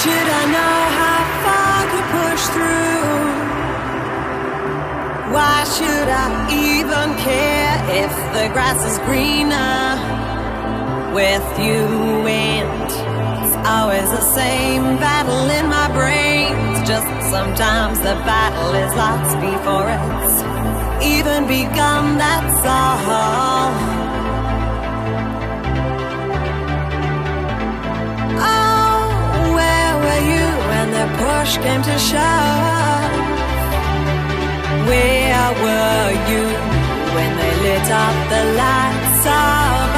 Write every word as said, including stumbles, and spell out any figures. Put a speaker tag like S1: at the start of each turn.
S1: should I know how far to push through? Why should I even care if the grass is greener with you? And it's always the same battle in my brain. It's just sometimes the battle is lost before it's even begun, that's all. Oh, where were you when the push came to shove? Where were you when they lit up the lights of